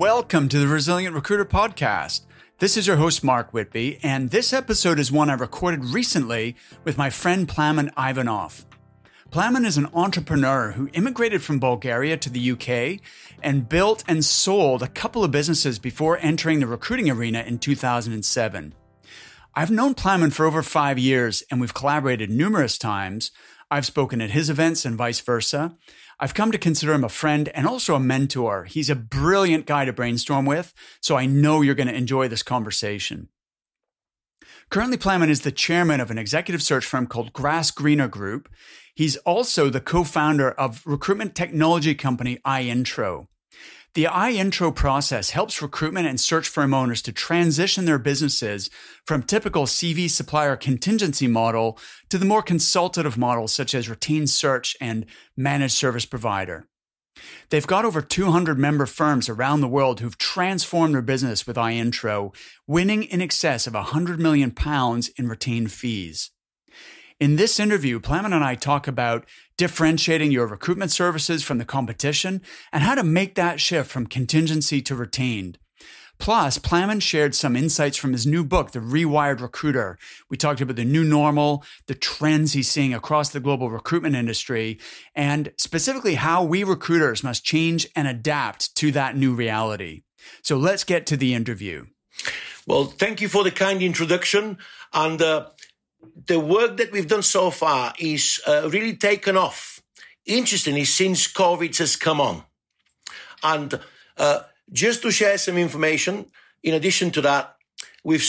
Welcome to the Resilient Recruiter Podcast. This is your host, Mark Whitby, and this episode is one I recorded recently with my friend Plamen Ivanov. Plamen is an entrepreneur who immigrated from Bulgaria to the UK and built and sold a couple of businesses before entering the recruiting arena in 2007. I've known Plamen for over 5 years, and we've collaborated numerous times. I've spoken at his events and vice versa. I've come to consider him a friend and also a mentor. He's a brilliant guy to brainstorm with, so I know you're going to enjoy this conversation. Currently, Plamen is the chairman of an executive search firm called Grass Greener Group. He's also the co-founder of recruitment technology company iIntro. The iIntro process helps recruitment and search firm owners to transition their businesses from typical CV supplier contingency model to the more consultative models such as retained search and managed service provider. They've got over 200 member firms around the world who've transformed their business with iIntro, winning in excess of £100 million in retained fees. In this interview, Plamen and I talk about differentiating your recruitment services from the competition and how to make that shift from contingency to retained. Plus, Plamen shared some insights from his new book, The Rewired Recruiter. We talked about the new normal, the trends he's seeing across the global recruitment industry, and specifically how we recruiters must change and adapt to that new reality. So let's get to the interview. Well, thank you for the kind introduction. And the work that we've done so far is really taken off, interestingly, since COVID has come on. And just to share some information, in addition to that, we've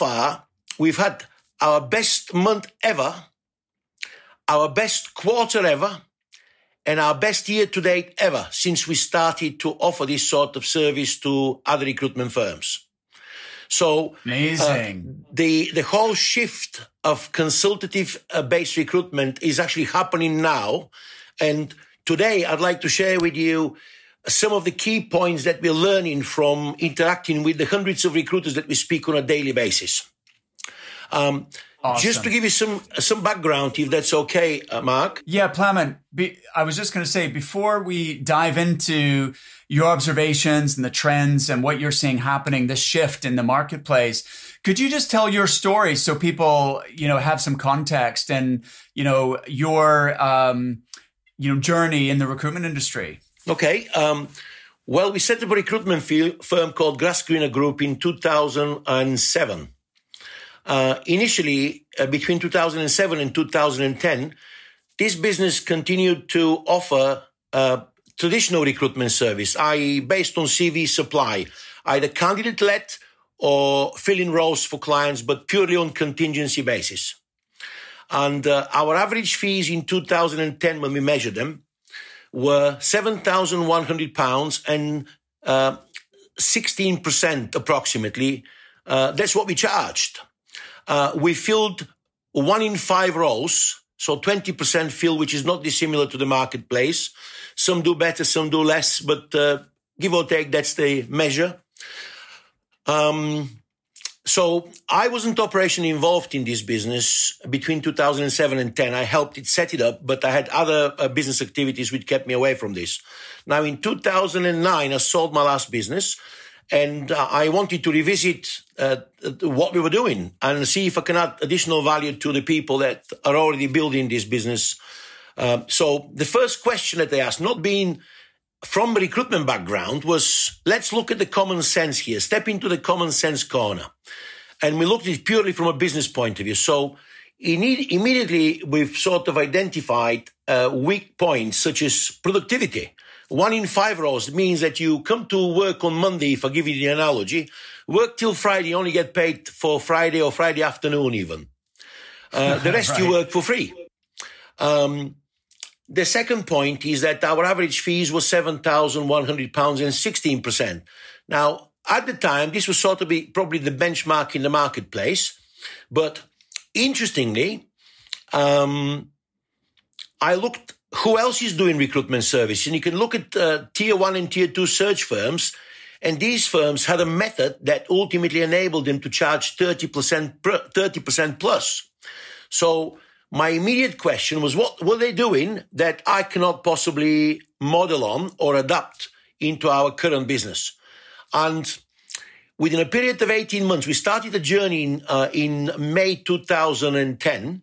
had our best month ever, our best quarter ever, and our best year to date ever since we started to offer this sort of service to other recruitment firms. So amazing. The whole shift of consultative-based recruitment is actually happening now. And today I'd like to share with you some of the key points that we're learning from interacting with the hundreds of recruiters that we speak on a daily basis. Awesome. Just to give you some background, if that's okay, Mark. Yeah, Plamen, I was just going to say, before we dive into your observations and the trends and what you're seeing happening, this shift in the marketplace, could you just tell your story so people, have some context and, your, journey in the recruitment industry? Okay. Well, we set up a recruitment firm called Grass Greener Group in 2007. Initially, between 2007 and 2010, this business continued to offer traditional recruitment service, i.e. based on CV supply, either candidate-led or filling roles for clients, but purely on contingency basis. And our average fees in 2010, when we measured them, were £7,100 and 16% approximately. That's what we charged. We filled 1 in 5 roles, so 20% fill, which is not dissimilar to the marketplace. Some do better, some do less, but give or take, that's the measure. So I wasn't operationally involved in this business between 2007 and 10. I helped it set it up, but I had other business activities which kept me away from this. Now, in 2009, I sold my last business, and I wanted to revisit what we were doing and see if I can add additional value to the people that are already building this business. So the first question that they asked, not being from a recruitment background, was, let's look at the common sense here, step into the common sense corner. And we looked at it purely from a business point of view. So immediately we've sort of identified weak points such as productivity. 1 in 5 roles means that you come to work on Monday, if I give you the analogy, work till Friday, only get paid for Friday or Friday afternoon even. The rest right. You work for free. The second point is that our average fees were £7,100 and 16%. Now, at the time, this was sort of probably the benchmark in the marketplace. But interestingly, I looked who else is doing recruitment service. And you can look at tier 1 and tier 2 search firms. And these firms had a method that ultimately enabled them to charge 30% plus. So my immediate question was, what were they doing that I cannot possibly model on or adapt into our current business? And within a period of 18 months, we started a journey in May 2010.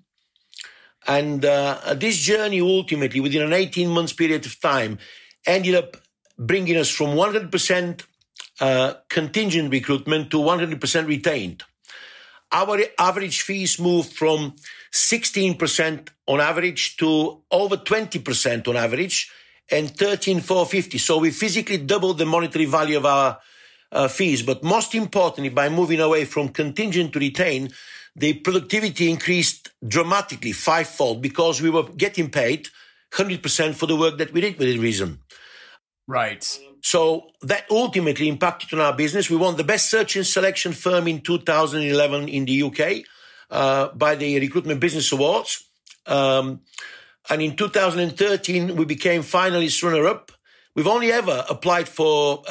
And this journey ultimately, within an 18 months period of time, ended up bringing us from 100% contingent recruitment to 100% retained. Our average fees moved from 16% on average to over 20% on average and 13,450. So we physically doubled the monetary value of our fees. But most importantly, by moving away from contingent to retain, the productivity increased dramatically, fivefold, because we were getting paid 100% for the work that we did within reason. Right. So that ultimately impacted on our business. We won the best search and selection firm in 2011 in the UK by the Recruitment Business Awards. And in 2013, we became finalist runner-up. We've only ever applied for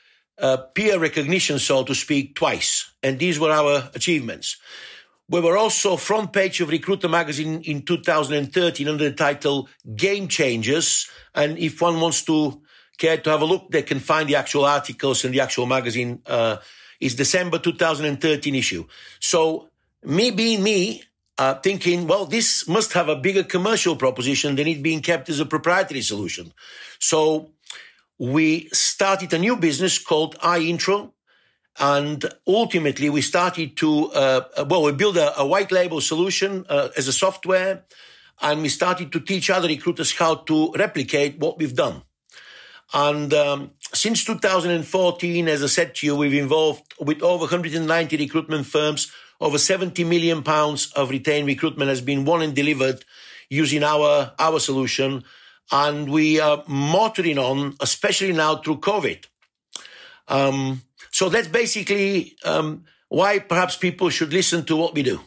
peer recognition, so to speak, twice. And these were our achievements. We were also front page of Recruiter magazine in 2013 under the title Game Changers. And if one wants to care to have a look, they can find the actual articles in the actual magazine. It's December 2013 issue. So me being me, thinking, well, this must have a bigger commercial proposition than it being kept as a proprietary solution. So we started a new business called iIntro. And ultimately, we started to, we built a white label solution as a software. And we started to teach other recruiters how to replicate what we've done. And since 2014, as I said to you, we've involved with over 190 recruitment firms. Over 70 million pounds of retained recruitment has been won and delivered using our solution. And we are motoring on, especially now through COVID. So that's basically why perhaps people should listen to what we do.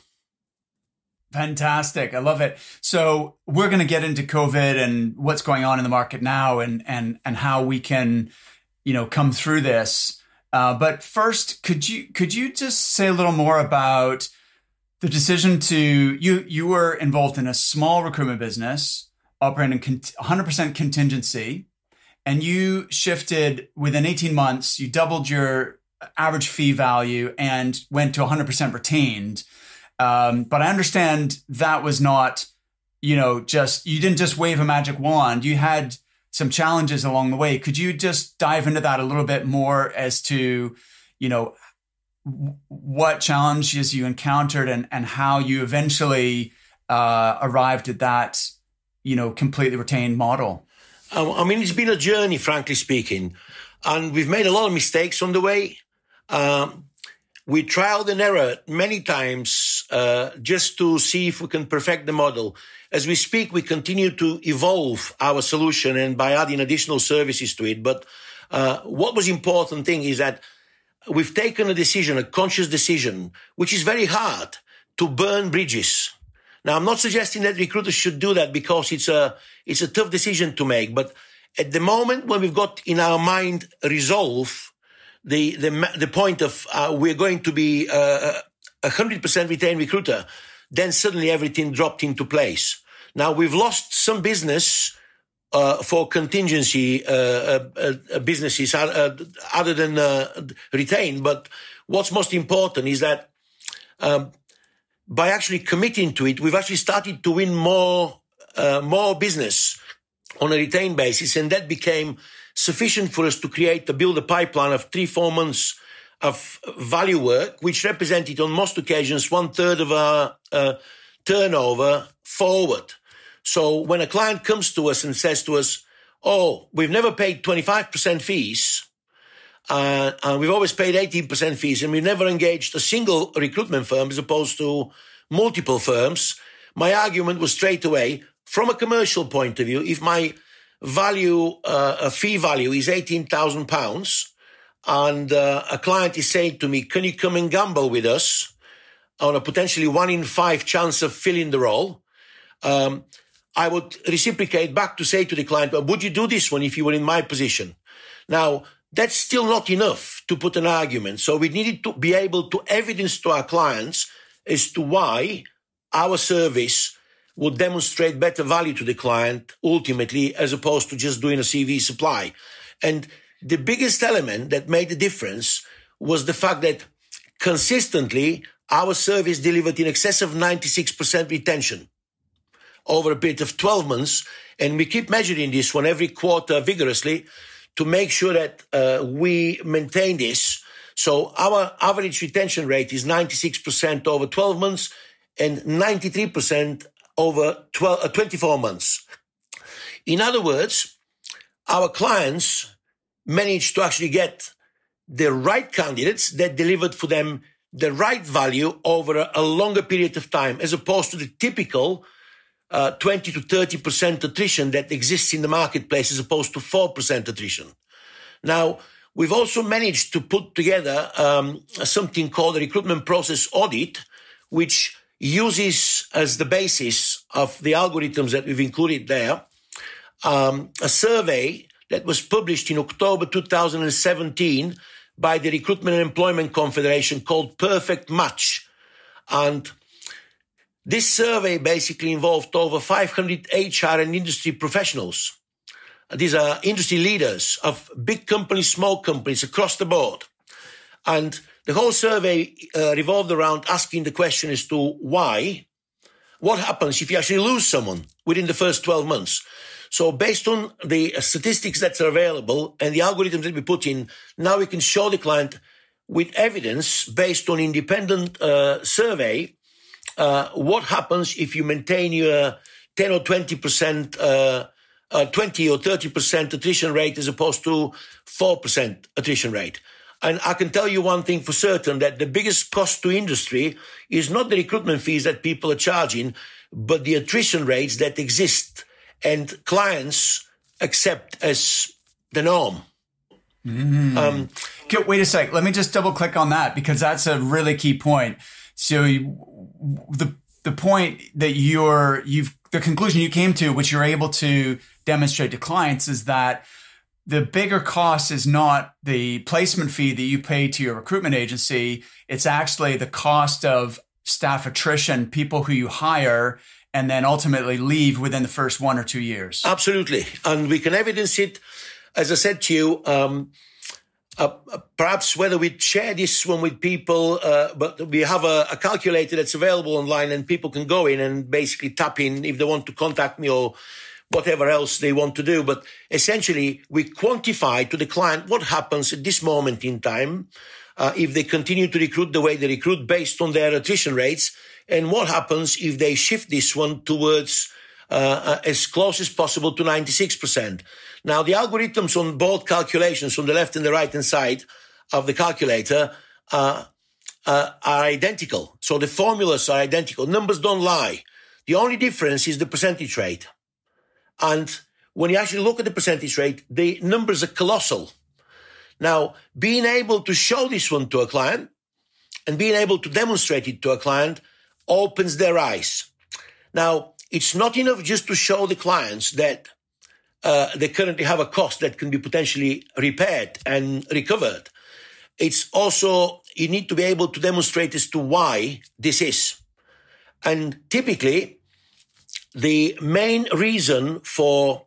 Fantastic. I love it. So we're going to get into COVID and what's going on in the market now and how we can, come through this. But first, could you just say a little more about the decision to, you were involved in a small recruitment business operating 100% contingency, and you shifted within 18 months, you doubled your average fee value and went to 100% retained. But I understand that was not, you didn't just wave a magic wand. You had some challenges along the way. Could you just dive into that a little bit more as to, what challenges you encountered and how you eventually arrived at that, completely retained model? It's been a journey, frankly speaking, and we've made a lot of mistakes on the way. We trialed and errored many times just to see if we can perfect the model. As we speak, we continue to evolve our solution and by adding additional services to it. But what was important thing is that we've taken a decision, a conscious decision, which is very hard, to burn bridges. Now, I'm not suggesting that recruiters should do that because it's a tough decision to make. But at the moment when we've got in our mind resolve, the point of we're going to be 100% retained recruiter, then suddenly everything dropped into place. Now, we've lost some business for contingency businesses other than retained. But what's most important is that by actually committing to it, we've actually started to win more business on a retained basis, and that became sufficient for us to build a pipeline of 3-4 months of value work, which represented on most occasions 1/3 of our turnover forward. So when a client comes to us and says to us, "Oh, we've never paid 25% fees, and we've always paid 18% fees, and we've never engaged a single recruitment firm as opposed to multiple firms," my argument was straight away, from a commercial point of view, if my fee value is £18,000 and a client is saying to me, "Can you come and gamble with us on a potentially 1 in 5 chance of filling the role?" I would reciprocate back to say to the client, "Well, would you do this one if you were in my position?" Now, that's still not enough to put an argument. So we needed to be able to evidence to our clients as to why our service would demonstrate better value to the client ultimately, as opposed to just doing a CV supply. And the biggest element that made the difference was the fact that consistently our service delivered in excess of 96% retention over a period of 12 months. And we keep measuring this one every quarter vigorously to make sure that we maintain this. So our average retention rate is 96% over 12 months and 93% over 24 months. In other words, our clients managed to actually get the right candidates that delivered for them the right value over a longer period of time, as opposed to the typical 20 to 30% attrition that exists in the marketplace, as opposed to 4% attrition. Now, we've also managed to put together something called a recruitment process audit, which uses as the basis of the algorithms that we've included there, a survey that was published in October 2017 by the Recruitment and Employment Confederation called Perfect Match. And this survey basically involved over 500 HR and industry professionals. These are industry leaders of big companies, small companies across the board. And the whole survey revolved around asking the question as to why, what happens if you actually lose someone within the first 12 months. So based on the statistics that are available and the algorithms that we put in, now we can show the client with evidence based on independent survey what happens if you maintain your 10 or 20%, 20 or 30% attrition rate as opposed to 4% attrition rate. And I can tell you one thing for certain, that the biggest cost to industry is not the recruitment fees that people are charging, but the attrition rates that exist and clients accept as the norm. Wait a sec. Let me just double click on that, because that's a really key point. So the point that the conclusion you came to, which you're able to demonstrate to clients, is that the bigger cost is not the placement fee that you pay to your recruitment agency. It's actually the cost of staff attrition, people who you hire and then ultimately leave within the first 1 or 2 years. Absolutely. And we can evidence it, as I said to you, perhaps whether we share this one with people, but we have a calculator that's available online and people can go in and basically tap in if they want to contact me or whatever else they want to do. But essentially, we quantify to the client what happens at this moment in time if they continue to recruit the way they recruit based on their attrition rates, and what happens if they shift this one towards as close as possible to 96%. Now, the algorithms on both calculations, on the left and the right-hand side of the calculator, are identical. So the formulas are identical. Numbers don't lie. The only difference is the percentage rate. And when you actually look at the percentage rate, the numbers are colossal. Now, being able to show this one to a client and being able to demonstrate it to a client opens their eyes. Now, it's not enough just to show the clients that they currently have a cost that can be potentially repaired and recovered. It's also, you need to be able to demonstrate as to why this is. And typically, the main reason for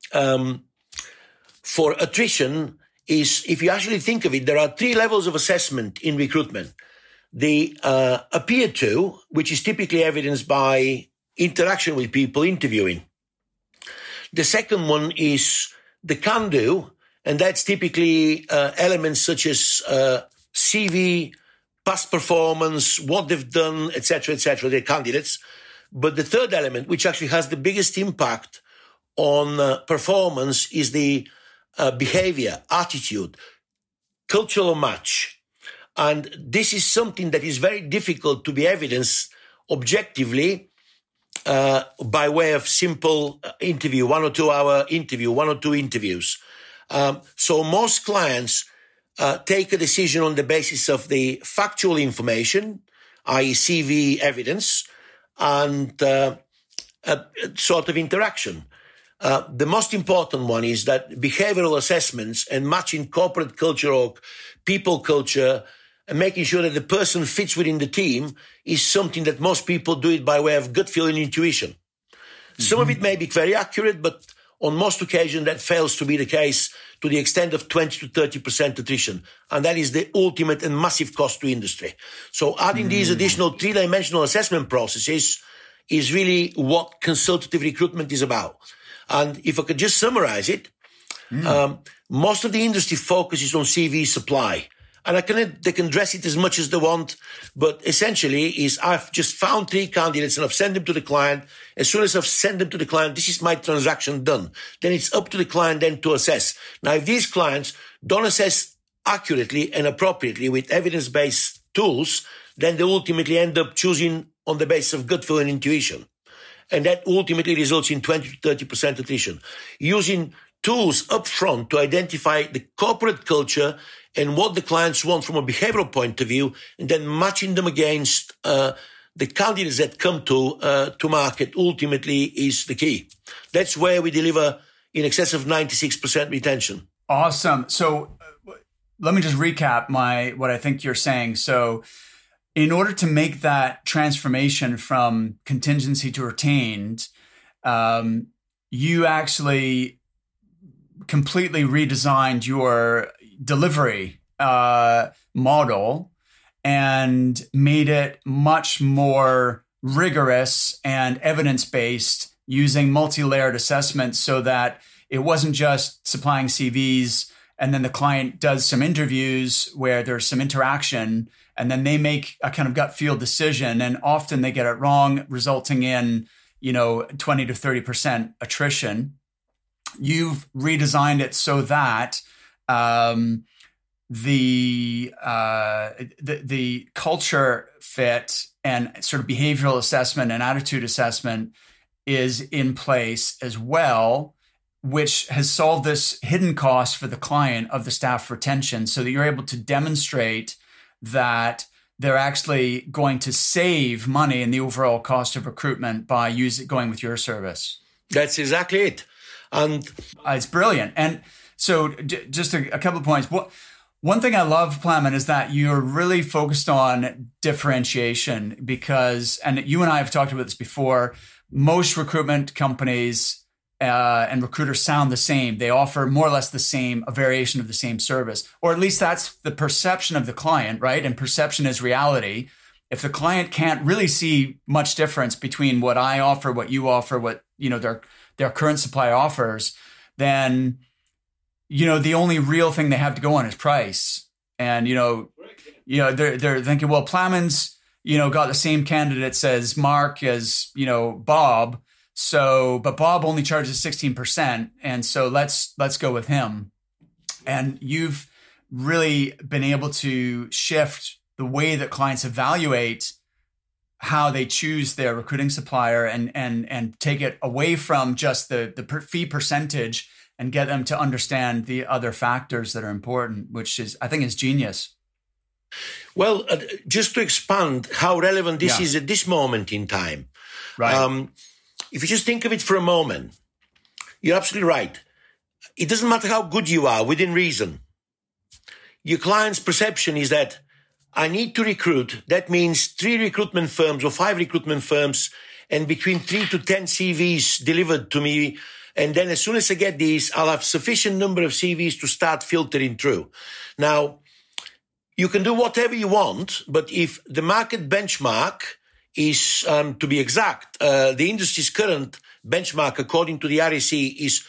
attrition is, if you actually think of it, there are 3 levels of assessment in recruitment. The appear to, which is typically evidenced by interaction with people, interviewing. The second one is the can do, and that's typically elements such as CV, past performance, what they've done, etc., their candidates. But the third element, which actually has the biggest impact on performance, is the behavior, attitude, cultural match. And this is something that is very difficult to be evidenced objectively by way of simple interview, 1 or 2 hour interview, 1 or 2 interviews. So most clients take a decision on the basis of the factual information, i.e. CV evidence, and sort of interaction. The most important one is that behavioral assessments and matching corporate culture or people culture and making sure that the person fits within the team is something that most people do it by way of gut feeling, intuition. Some of it may be very accurate, but on most occasions that fails to be the case to the extent of 20 to 30% attrition. And that is the ultimate and massive cost to industry. So adding these additional three-dimensional assessment processes is really what consultative recruitment is about. And if I could just summarize it, most of the industry focuses on CV supply. And they can dress it as much as they want, but essentially is I've just found 3 candidates and I've sent them to the client. As soon as I've sent them to the client, this is my transaction done. Then it's up to the client then to assess. Now, if these clients don't assess accurately and appropriately with evidence-based tools, then they ultimately end up choosing on the basis of gut feel and intuition. And that ultimately results in 20 to 30% attrition. Using tools up front to identify the corporate culture and what the clients want from a behavioral point of view, and then matching them against the candidates that come to market ultimately is the key. That's where we deliver in excess of 96% retention. Awesome. So let me just recap what I think you're saying. So in order to make that transformation from contingency to retained, you actually completely redesigned your delivery model and made it much more rigorous and evidence-based using multi-layered assessments so that it wasn't just supplying CVs and then the client does some interviews where there's some interaction and then they make a kind of gut feel decision, and often they get it wrong, resulting in 20 to 30% attrition. You've redesigned it so that the culture fit and sort of behavioral assessment and attitude assessment is in place as well, which has solved this hidden cost for the client of the staff retention, so that you're able to demonstrate that they're actually going to save money in the overall cost of recruitment by going with your service. That's exactly it. And it's brilliant. And so just a couple of points. One thing I love, Plamen, is that you're really focused on differentiation because, and you and I have talked about this before, most recruitment companies and recruiters sound the same. They offer more or less a variation of the same service, or at least that's the perception of the client, right? And perception is reality. If the client can't really see much difference between what I offer, what you offer, what their current supplier offers, then the only real thing they have to go on is price. And they're thinking, well, Plamen's got the same candidates as Mark as Bob. So, but Bob only charges 16%, and so let's go with him. And you've really been able to shift the way that clients evaluate how they choose their recruiting supplier and take it away from just the fee percentage and get them to understand the other factors that are important, which I think is genius. Well, just to expand how relevant this is at this moment in time. Right. If you just think of it for a moment, you're absolutely right. It doesn't matter how good you are within reason. Your client's perception is that I need to recruit. That means 3 recruitment firms or 5 recruitment firms and between 3 to 10 CVs delivered to me. And then as soon as I get these, I'll have sufficient number of CVs to start filtering through. Now, you can do whatever you want, but if the market benchmark is, to be exact, the industry's current benchmark, according to the RAC, is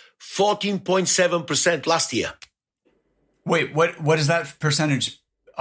14.7% last year. Wait, what is that percentage?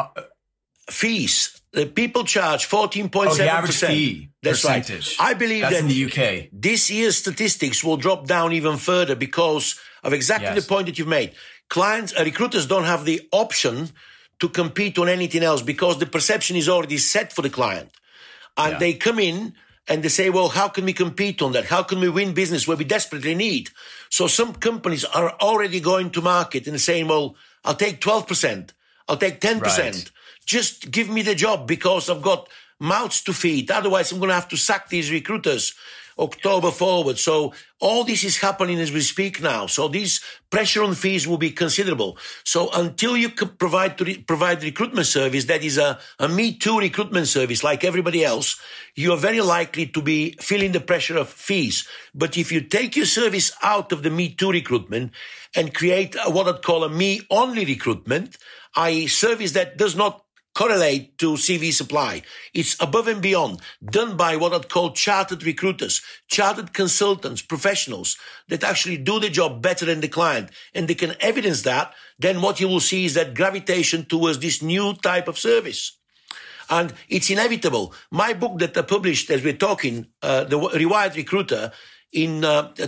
Fees. People charge 14.7%. Oh, the average fee percentage. Right. I believe that's that in the UK. This year's statistics will drop down even further because of exactly the point that you've made. Recruiters don't have the option to compete on anything else because the perception is already set for the client. And they come in and they say, well, how can we compete on that? How can we win business where we desperately need? So some companies are already going to market and saying, well, I'll take 12%. I'll take 10%. Right. Just give me the job because I've got mouths to feed. Otherwise, I'm going to have to sack these recruiters. October forward. So all this is happening as we speak now. So this pressure on fees will be considerable. So until you can provide recruitment service that is a Me Too recruitment service like everybody else, you are very likely to be feeling the pressure of fees. But if you take your service out of the Me Too recruitment and create what I'd call a Me Only recruitment, i.e. service that does not correlate to CV supply. It's above and beyond, done by what I'd call chartered recruiters, chartered consultants, professionals that actually do the job better than the client. And they can evidence that. Then what you will see is that gravitation towards this new type of service. And it's inevitable. My book that I published as we're talking, The Rewired Recruiter, in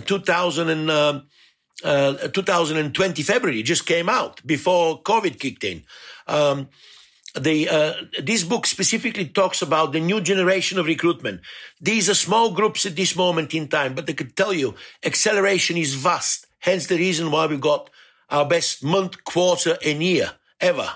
2020 February, just came out before COVID kicked in. This book specifically talks about the new generation of recruitment. These are small groups at this moment in time, but I could tell you acceleration is vast. Hence the reason why we've got our best month, quarter, and year ever.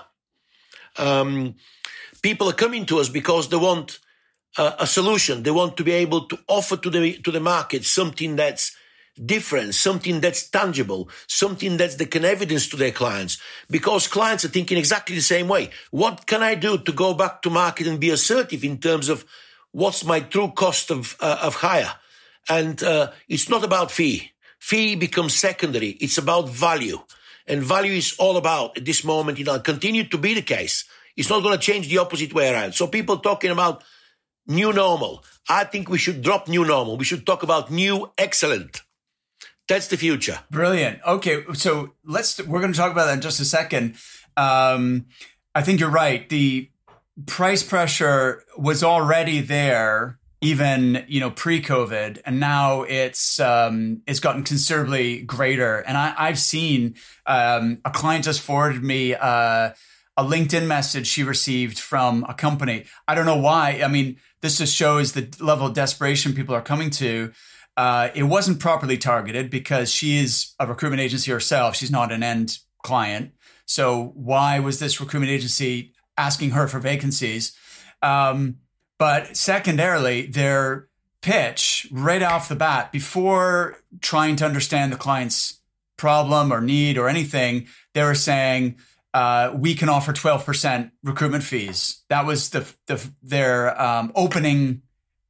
People are coming to us because they want a solution. They want to be able to offer to the market something that's different, something that's tangible, something that they can evidence to their clients, because clients are thinking exactly the same way. What can I do to go back to market and be assertive in terms of what's my true cost of hire? And it's not about fee. Fee becomes secondary. It's about value. And value is all about, at this moment, continue to be the case. It's not going to change the opposite way around. So people talking about new normal. I think we should drop new normal. We should talk about new excellent. That's the future. Brilliant. Okay, so we're going to talk about that in just a second. I think you're right. The price pressure was already there, even pre-COVID, and now it's gotten considerably greater. And I've seen a client just forwarded me a LinkedIn message she received from a company. I don't know why. I mean, this just shows the level of desperation people are coming to. It wasn't properly targeted because she is a recruitment agency herself. She's not an end client. So why was this recruitment agency asking her for vacancies? But secondarily, their pitch right off the bat, before trying to understand the client's problem or need or anything, they were saying, we can offer 12% recruitment fees. That was their opening,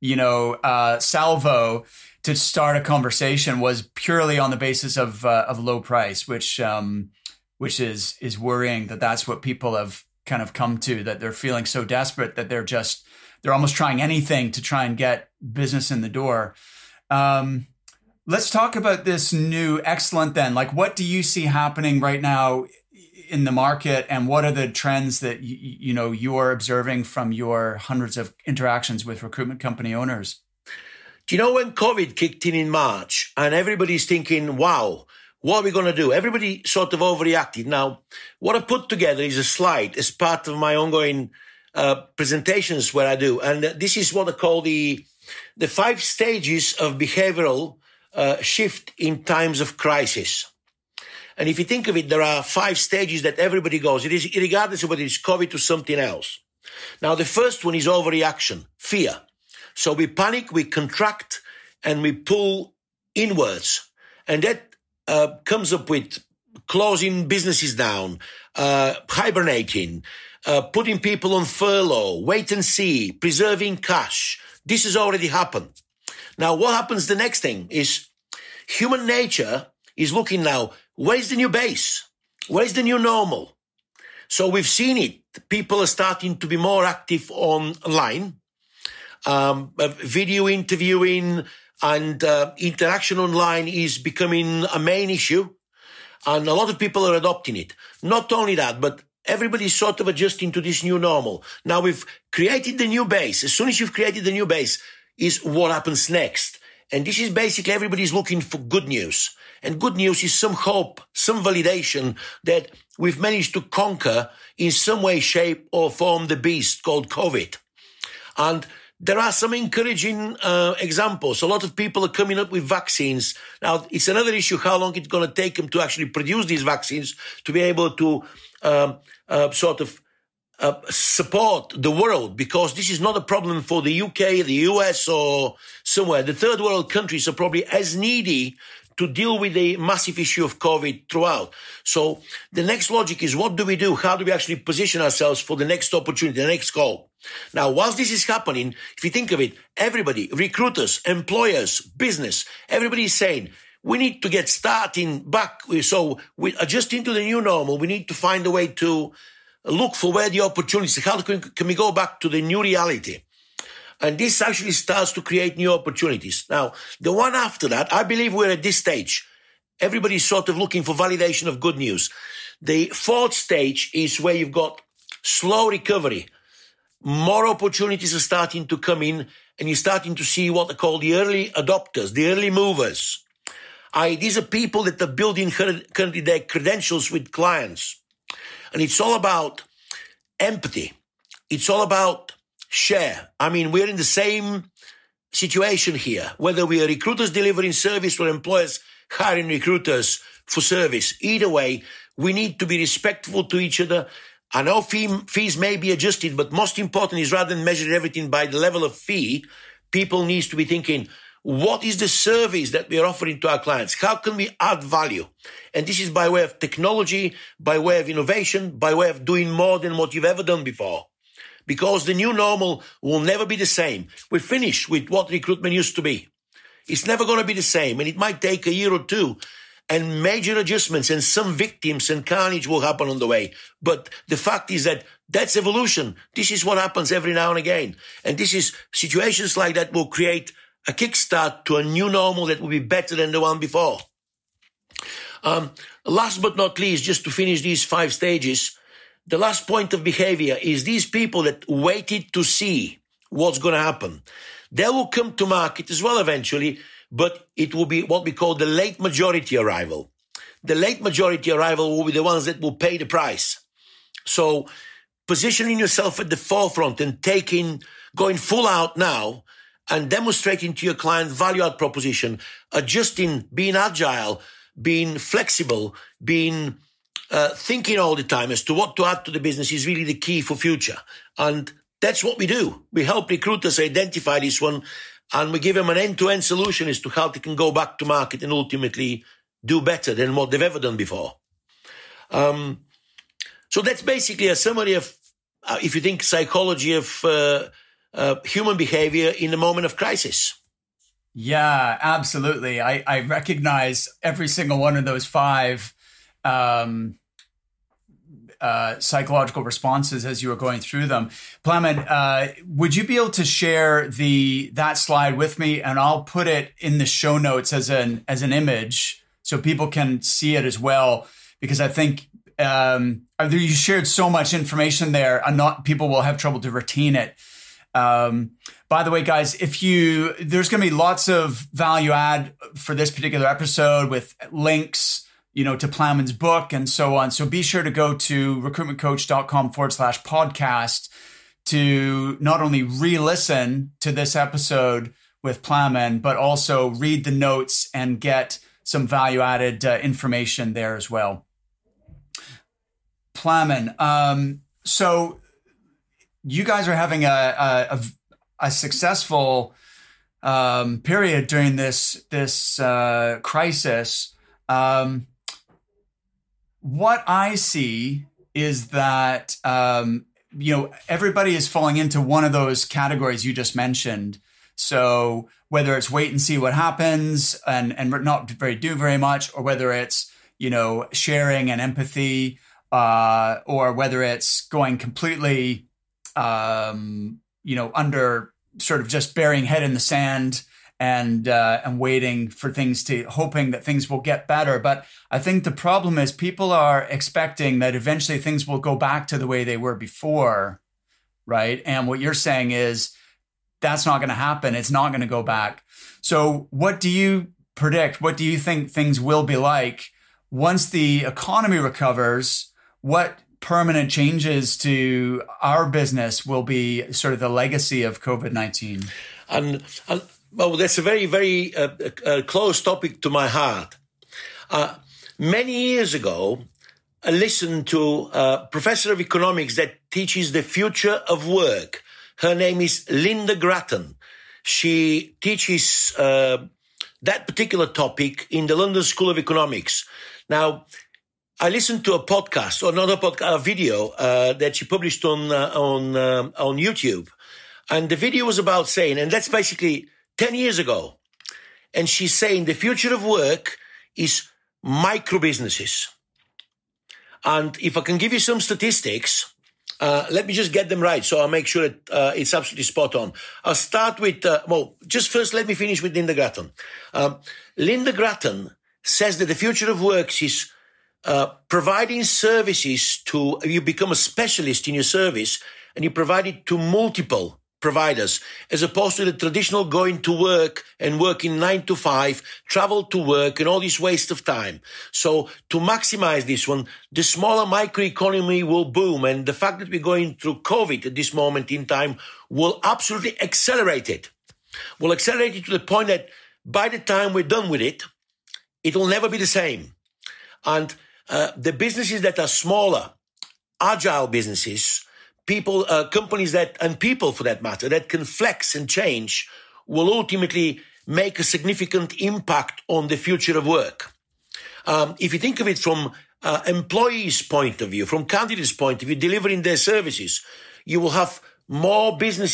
salvo to start a conversation, was purely on the basis of low price, which is worrying. That's what people have kind of come to, that they're feeling so desperate that they're almost trying anything to try and get business in the door. Let's talk about this new excellent then. Like, what do you see happening right now in the market, and what are the trends that you are observing from your hundreds of interactions with recruitment company owners? Do you know when COVID kicked in March and everybody's thinking, wow, what are we going to do? Everybody sort of overreacted. Now, what I put together is a slide as part of my ongoing presentations where I do. And this is what I call the 5 stages of behavioral shift in times of crisis. And if you think of it, there are 5 stages that everybody goes. It is regardless of whether it's COVID or something else. Now, the first one is overreaction, fear. So we panic, we contract, and we pull inwards. And that comes up with closing businesses down, hibernating, putting people on furlough, wait and see, preserving cash. This has already happened. Now, what happens the next thing is human nature is looking now, where's the new base? Where's the new normal? So we've seen it. People are starting to be more active online. Video interviewing and interaction online is becoming a main issue. And a lot of people are adopting it. Not only that, but everybody's sort of adjusting to this new normal. Now we've created the new base. As soon as you've created the new base is what happens next. And this is basically everybody's looking for good news. And good news is some hope, some validation that we've managed to conquer in some way, shape or form the beast called COVID. And there are some encouraging examples. A lot of people are coming up with vaccines. Now, it's another issue how long it's going to take them to actually produce these vaccines to be able to support the world, because this is not a problem for the UK, the US, or somewhere. The third world countries are probably as needy to deal with the massive issue of COVID throughout. So the next logic is, what do we do? How do we actually position ourselves for the next opportunity, the next call? Now, whilst this is happening, if you think of it, everybody, recruiters, employers, business, everybody is saying, we need to get starting back. So we adjusting to the new normal. We need to find a way to look for where the opportunities, how can we go back to the new reality? And this actually starts to create new opportunities. Now, the one after that, I believe we're at this stage. Everybody's sort of looking for validation of good news. The fourth stage is where you've got slow recovery. More opportunities are starting to come in, and you're starting to see what are called the early adopters, the early movers. These are people that are building currently their credentials with clients. And it's all about empathy. It's all about share. I mean, we're in the same situation here, whether we are recruiters delivering service or employers hiring recruiters for service. Either way, we need to be respectful to each other. I know fees may be adjusted, but most important is, rather than measure everything by the level of fee, people need to be thinking, what is the service that we are offering to our clients? How can we add value? And this is by way of technology, by way of innovation, by way of doing more than what you've ever done before. Because the new normal will never be the same. We're finished with what recruitment used to be. It's never going to be the same, and it might take a year or two, and major adjustments and some victims and carnage will happen on the way. But the fact is that that's evolution. This is what happens every now and again. And this is situations like that will create a kickstart to a new normal that will be better than the one before. Last but not least, just to finish these 5 stages, the last point of behavior is these people that waited to see what's going to happen. They will come to market as well eventually, but it will be what we call the late majority arrival. The late majority arrival will be the ones that will pay the price. So positioning yourself at the forefront and going full out now and demonstrating to your client value add proposition, adjusting, being agile, being flexible, being thinking all the time as to what to add to the business is really the key for future. And that's what we do. We help recruiters identify this one, and we give them an end-to-end solution as to how they can go back to market and ultimately do better than what they've ever done before. So that's basically a summary of, if you think, psychology of human behavior in a moment of crisis. Yeah, absolutely. I recognize every single one of those 5 psychological responses as you were going through them. Plamen, would you be able to share that slide with me, and I'll put it in the show notes as an image so people can see it as well, because I think you shared so much information there, and people will have trouble to retain it. By the way, guys, there's going to be lots of value add for this particular episode with links, to Plamen's book and so on. So be sure to go to recruitmentcoach.com/podcast to not only re-listen to this episode with Plamen, but also read the notes and get some value added information there as well. Plamen, so you guys are having a successful period during this crisis. What I see is that everybody is falling into one of those categories you just mentioned. So whether it's wait and see what happens and not do very much, or whether it's sharing and empathy, or whether it's going completely under sort of just burying head in the sand and waiting for hoping that things will get better. But I think the problem is people are expecting that eventually things will go back to the way they were before, right? And what you're saying is that's not going to happen. It's not going to go back. So what do you predict? What do you think things will be like once the economy recovers? What permanent changes to our business will be sort of the legacy of COVID-19? Well, that's a very, very close topic to my heart. Many years ago, I listened to a professor of economics that teaches the future of work. Her name is Linda Grattan. She teaches that particular topic in the London School of Economics. Now, I listened to a podcast, or not a podcast, a video that she published on YouTube. And the video was about saying, and that's basically 10 years ago. And she's saying the future of work is micro businesses. And if I can give you some statistics, let me just get them right, so I'll make sure that it's absolutely spot on. I'll start with, just first let me finish with Linda Grattan. Linda Grattan says that the future of work is providing services to, you become a specialist in your service, and you provide it to multiple providers, as opposed to the traditional going to work and working 9 to 5, travel to work and all this waste of time. So to maximize this one, the smaller microeconomy will boom. And the fact that we're going through COVID at this moment in time will absolutely accelerate it. Will accelerate it to the point that by the time we're done with it, it will never be the same. And the businesses that are smaller, agile businesses, people, companies that, and people for that matter, that can flex and change, will ultimately make a significant impact on the future of work. If you think of it from employees' point of view, from candidates' point of view, delivering their services, you will have more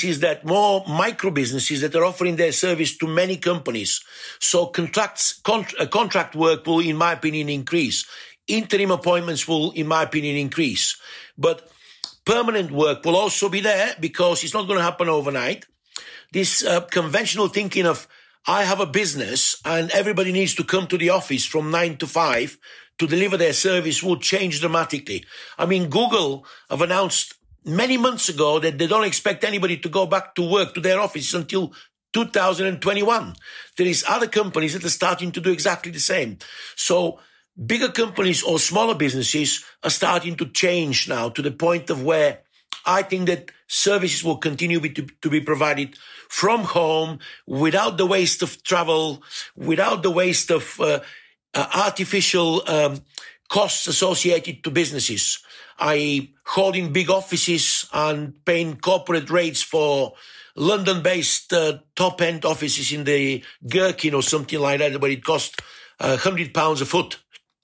micro businesses that are offering their service to many companies. So contract work will, in my opinion, increase. Interim appointments will, in my opinion, increase. But permanent work will also be there, because it's not going to happen overnight. This conventional thinking of, I have a business and everybody needs to come to the office from 9 to 5 to deliver their service will change dramatically. I mean, Google have announced many months ago that they don't expect anybody to go back to work to their offices until 2021. There is other companies that are starting to do exactly the same. So bigger companies or smaller businesses are starting to change now to the point of where I think that services will continue to be provided from home without the waste of travel, without the waste of artificial costs associated to businesses, i.e. holding big offices and paying corporate rates for London-based top-end offices in the Gherkin or something like that, where it costs £100 a foot.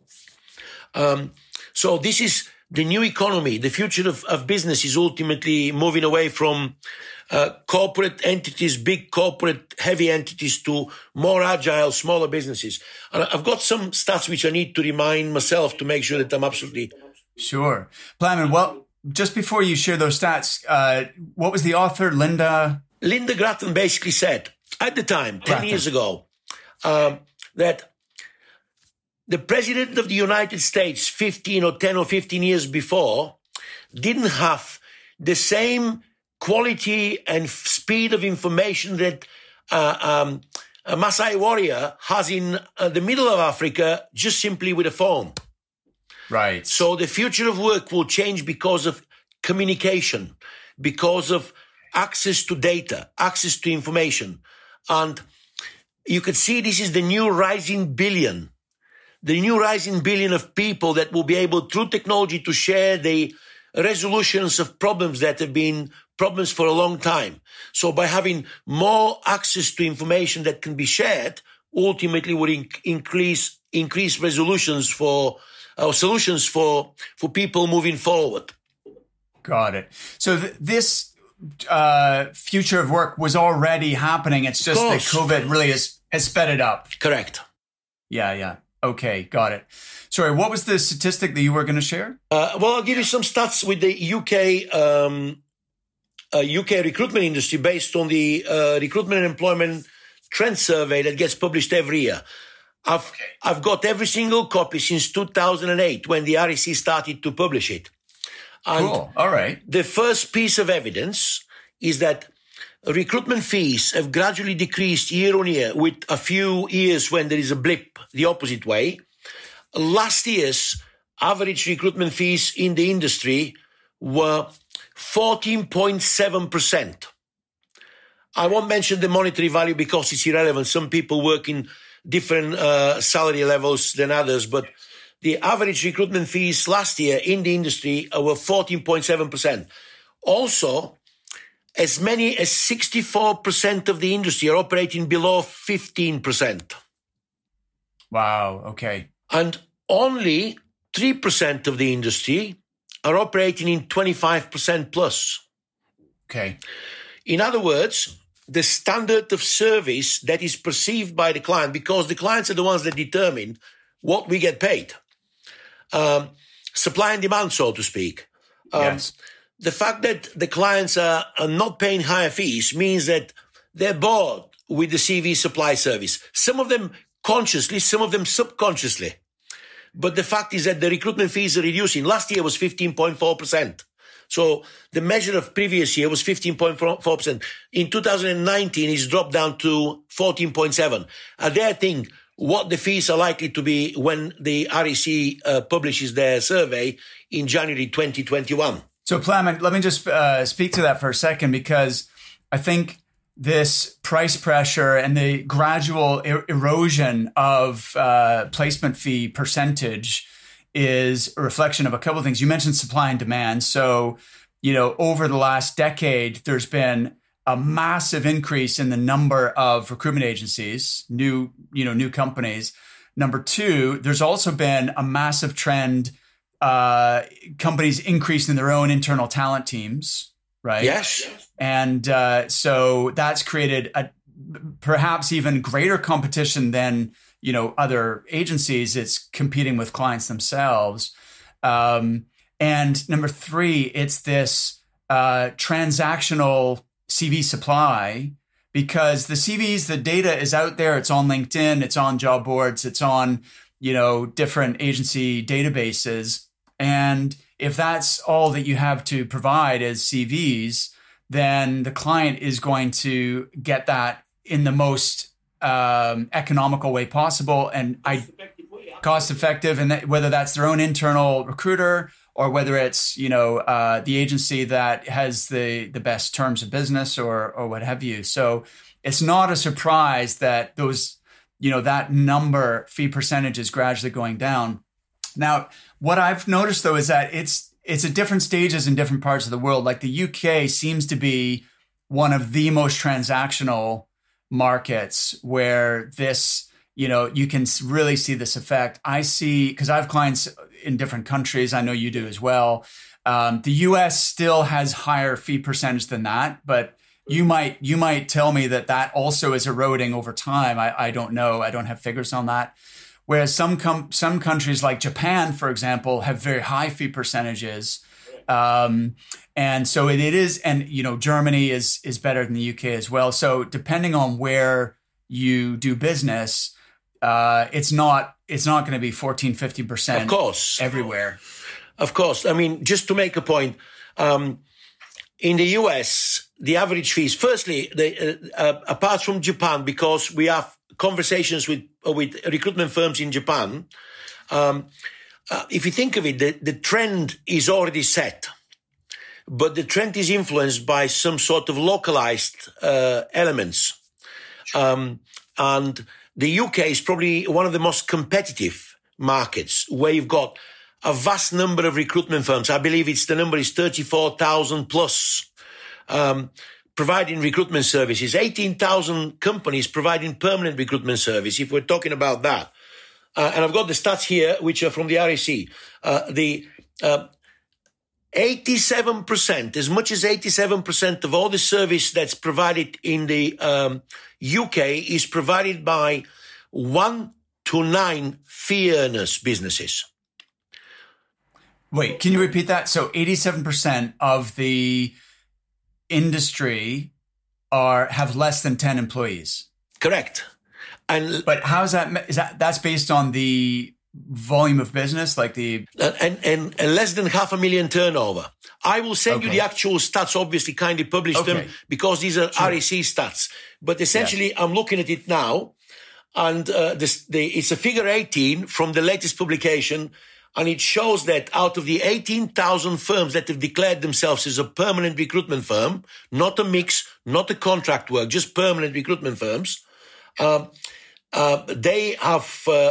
So this is the new economy. The future of business is ultimately moving away from corporate entities, big corporate heavy entities, to more agile, smaller businesses. And I've got some stats which I need to remind myself to make sure that I'm absolutely... Sure. Plamen, well, just before you share those stats, what was the author, Linda? Linda Grattan basically said, at the time, 10 years ago, that the president of the United States 10 or 15 years before didn't have the same quality and speed of information that a Maasai warrior has in the middle of Africa, just simply with a phone. Right. So the future of work will change because of communication, because of access to data, access to information. And you could see this is the new rising billion of people that will be able, through technology, to share the resolutions of problems that have been problems for a long time. So by having more access to information that can be shared, ultimately would increase resolutions for solutions for people moving forward. Got it. So this future of work was already happening. It's just that COVID really has sped it up. Correct. Yeah. Okay, got it. Sorry, what was the statistic that you were going to share? Well, I'll give you some stats with the UK recruitment industry based on the Recruitment and Employment Trend Survey that gets published every year. I've got every single copy since 2008 when the REC started to publish it. And cool. All right. The first piece of evidence is that recruitment fees have gradually decreased year on year, with a few years when there is a blip the opposite way. Last year's average recruitment fees in the industry were 14.7%. I won't mention the monetary value because it's irrelevant. Some people work in different salary levels than others, but the average recruitment fees last year in the industry were 14.7%. Also, as many as 64% of the industry are operating below 15%. Wow, okay. And only 3% of the industry are operating in 25% plus. Okay. In other words, the standard of service that is perceived by the client, because the clients are the ones that determine what we get paid. Supply and demand, so to speak. Yes. The fact that the clients are not paying higher fees means that they're bored with the CV supply service. Some of them consciously, some of them subconsciously. But the fact is that the recruitment fees are reducing. Last year was 15.4%. So the measure of previous year was 15.4%. In 2019, it's dropped down to 14.7%. I dare think what the fees are likely to be when the REC publishes their survey in January 2021. So, Plamen, let me just speak to that for a second, because I think this price pressure and the gradual erosion of placement fee percentage is a reflection of a couple of things. You mentioned supply and demand. So, over the last decade, there's been a massive increase in the number of recruitment agencies, new companies. Number two, there's also been a massive trend, companies increasing their own internal talent teams, right? Yes. And so that's created a perhaps even greater competition than, other agencies. It's competing with clients themselves. And number three, it's this transactional CV supply, because the CVs, the data is out there. It's on LinkedIn, it's on job boards, it's on, different agency databases. And if that's all that you have to provide as CVs, then the client is going to get that in the most economical way possible and cost effective. And whether that's their own internal recruiter or whether it's, the agency that has the best terms of business or what have you. So it's not a surprise that those, that number fee percentage is gradually going down. Now, what I've noticed, though, is that it's at different stages in different parts of the world. Like the UK seems to be one of the most transactional markets where this, you can really see this effect. I see, because I have clients in different countries. I know you do as well. The US still has higher fee percentage than that, but you might tell me that also is eroding over time. I don't know. I don't have figures on that. Whereas some countries like Japan, for example, have very high fee percentages. And so it is, and, Germany is better than the UK as well. So depending on where you do business, it's not going to be 14, 15% of course everywhere. Of course. I mean, just to make a point, in the US, the average fees, firstly, apart from Japan, because we have conversations with recruitment firms in Japan, if you think of it, the trend is already set, but the trend is influenced by some sort of localized elements. And the UK is probably one of the most competitive markets, where you've got a vast number of recruitment firms. I believe the number is 34,000 plus, providing recruitment services, 18,000 companies providing permanent recruitment service, if we're talking about that. And I've got the stats here, which are from the REC. 87%, as much as 87% of all the service that's provided in the UK is provided by 1 to 9 fee earners businesses. Wait, can you repeat that? So 87% of the industry have less than 10 employees. Correct. But how is that? That's based on the volume of business, like the and less than 500,000 turnover. I will send you the actual stats. Obviously, kindly publish them, because these are REC stats. But essentially, I'm looking at it now, and it's a figure 18 from the latest publication. And it shows that out of the 18,000 firms that have declared themselves as a permanent recruitment firm, not a mix, not a contract work, just permanent recruitment firms, they have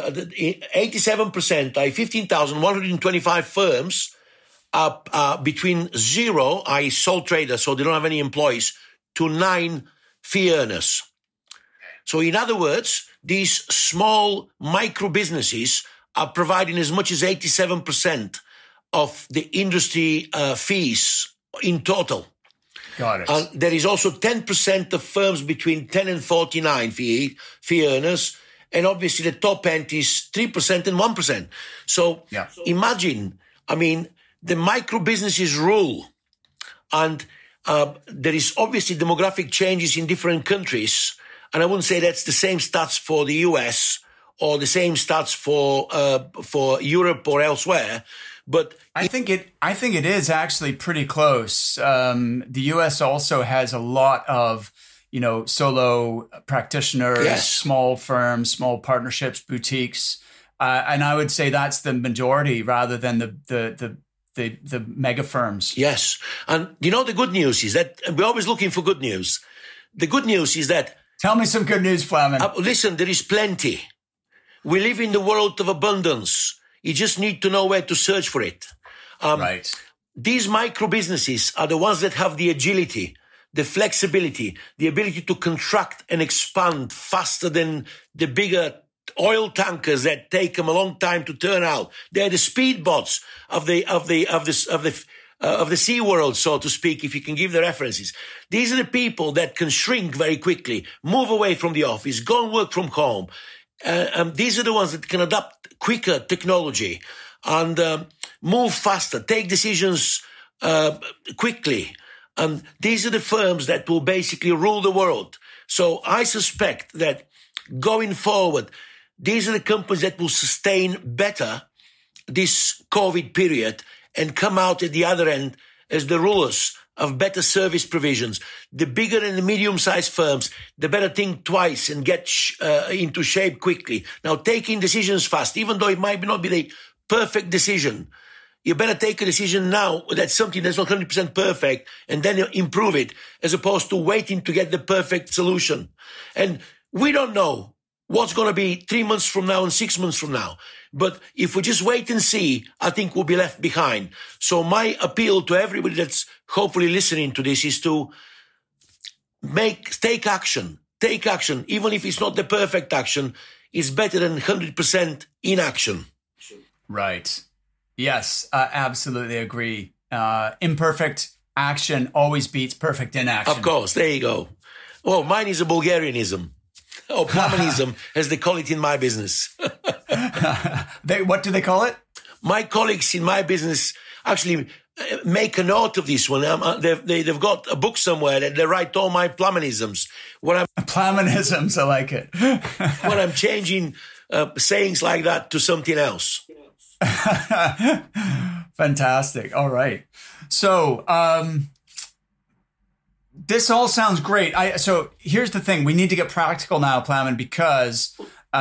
87%, 15,125 firms are between zero, i.e. sole traders, so they don't have any employees, to 9 fee earners. So in other words, these small micro businesses are providing as much as 87% of the industry fees in total. Got it. There is also 10% of firms between 10 and 49 fee earners. And obviously the top end is 3% and 1%. So imagine, the micro businesses rule. And there is obviously demographic changes in different countries. And I wouldn't say that's the same stats for the US or the same stats for Europe or elsewhere. But I think it is actually pretty close. The U.S. also has a lot of, solo practitioners, small firms, small partnerships, boutiques, and I would say that's the majority rather than the mega firms. Yes, and the good news is that we're always looking for good news. The good news is that tell me some good news, Plamen. Listen, there is plenty. We live in the world of abundance. You just need to know where to search for it. Right. These micro businesses are the ones that have the agility, the flexibility, the ability to contract and expand faster than the bigger oil tankers that take them a long time to turn out. They're the speedboats of the sea world, so to speak, if you can give the references. These are the people that can shrink very quickly, move away from the office, go and work from home. These are the ones that can adapt quicker technology and move faster, take decisions quickly. And these are the firms that will basically rule the world. So I suspect that going forward, these are the companies that will sustain better this COVID period and come out at the other end as the rulers of better service provisions. The bigger and the medium-sized firms, the better think twice and get into shape quickly. Now, taking decisions fast, even though it might not be the perfect decision, you better take a decision now that's something that's not 100% perfect and then improve it, as opposed to waiting to get the perfect solution. And we don't know what's going to be 3 months from now and 6 months from now. But if we just wait and see, I think we'll be left behind. So my appeal to everybody that's hopefully listening to this is to take action. Take action. Even if it's not the perfect action, it's better than 100% inaction. Right. Yes, absolutely agree. Imperfect action always beats perfect inaction. Of course. There you go. Well, mine is a Bulgarianism. Or Plamenism, as they call it in my business. What do they call it? My colleagues in my business actually make a note of this one. They've got a book somewhere that they write all my Plamenisms. Plamenisms, I like it. When I'm changing sayings like that to something else. Fantastic. All right. So, this all sounds great. So here's the thing. We need to get practical now, Plamen, because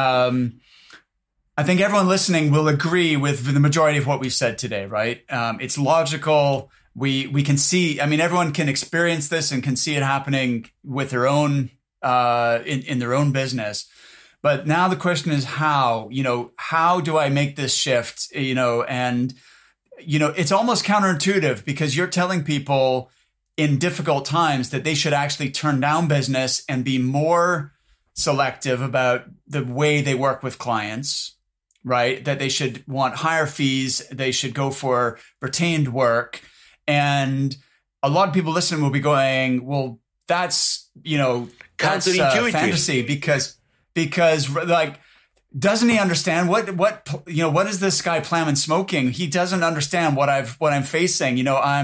I think everyone listening will agree with the majority of what we've said today, right? It's logical. We can see, everyone can experience this and can see it happening with their own, in their own business. But now the question is how do I make this shift, and, it's almost counterintuitive because you're telling people in difficult times that they should actually turn down business and be more selective about the way they work with clients, right? That they should want higher fees. They should go for retained work. And a lot of people listening will be going, well, that's counterintuitive fantasy because like, doesn't he understand what is this guy Plamen smoking? He doesn't understand what I'm facing.